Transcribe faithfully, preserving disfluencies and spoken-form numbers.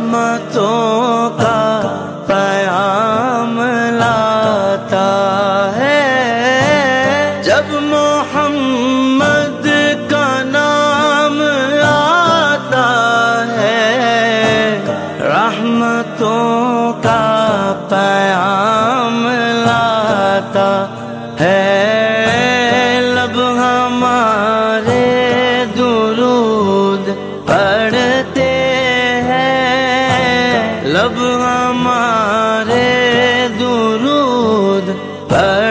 रहमतों का पैगाम लाता है। जब मोहम्मद का नाम आता है, रहमतों का पैगाम लाता है। लब हमारे दुरूद पढ़ते हैं, लब हमारे दुरूद पढ़ते